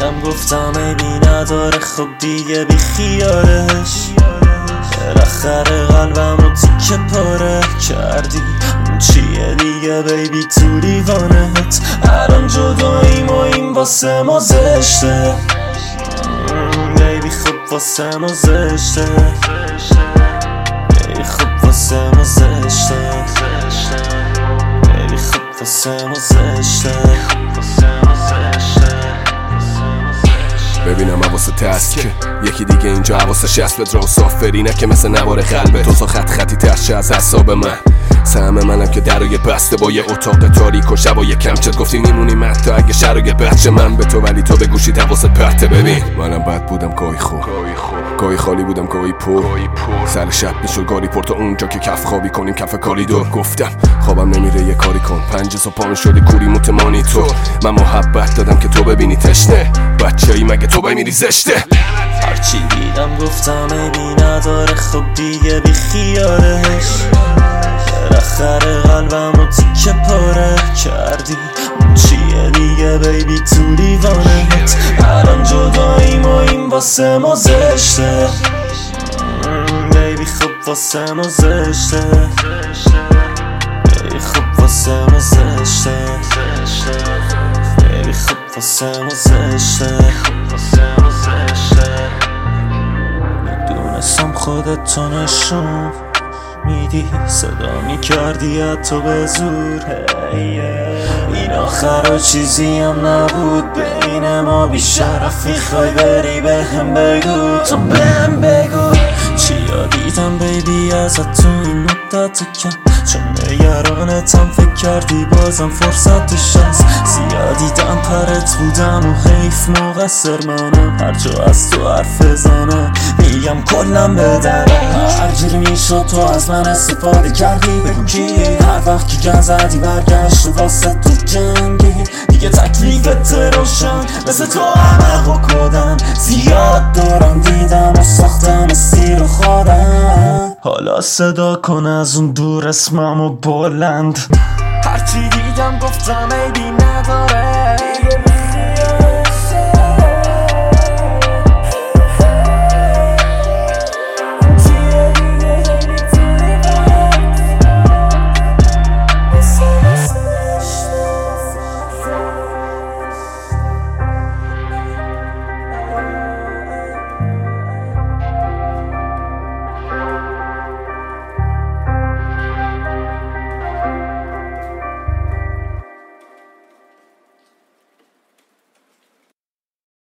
دیدم گفتم عیبی نداره، خب دیگه بی خیالش. بالاخره قلبم رو تیکه پاره کردی، اون چیه دیگه بیبی تو لیوانت. الان جداییم و این واسه ما زشته بیبی، خب واسه ما زشته بیبی، خب واسه ما زشته بیبی، خب واسه ما زشته. ببینم حواست هست که یکی دیگه اینجا حواسش هست، بهت رو سافرینه که مثل نوار قلبه تو خط خطی ترشه از حساب من. سهم منم که درای بسته با یه اتاق تاریک و شبای کمچت گفتی میمونیم حتی اگه شرای بچه من به تو، ولی تو به گوشیت حواست پرته. ببین منم بد بودم گاهی خوب، گاهی خالی بودم گاهی پر، سر شب میشد گاری پر تا اونجا که کف خوابی کنیم کف کاریدور. گفتم خوابم نمیره یه کاری کن، 5 صبح پا شدی کوری متمانی تو. من محبت دادم که تو ببینی تشنه، بچه‌ای مگه تو بمیری زشته. هرچی دیدم گفتم عیبی نداره، خب دیگه بی خیالش. بالاخره قلبم رو تیکه پاره کردی، اون چیه دیگه بیبی تو لیوانت. الان جداییم و این واسه ما زشته بیبی، خب واسه ما زشته بیبی، خب واسه ما زشته بیبی، خب واسه ما زشته. میدونستم خودت تو نشون میدی، صدا میکردی حتی به زور. این آخر چیزی هم نبود بین ما، بی شرف میخوای بری بهم بگو، تو بهم بگو چیا دیدم بیبی ازت تو این مدت کم، چون نگرانتم فکر کردی بازم فرصتش هست. زیادیدم پرت بودم و حیف مقصر منم، هر جا از تو حرف بزنم میگم کلم بدرم. هر جوری میشد تو از من استفاده کردی، بگو کی هر وقت که گن زدی برگشت واسه تو جنگی. دیگه تکلیفت روشن مثل تو همه حکودن، زیاد دورم دیدم و ساختم سیر خودم. حالا صدا کن از اون دور اسمم و بلند. هرچی دیدم گفتم عیبی نداره،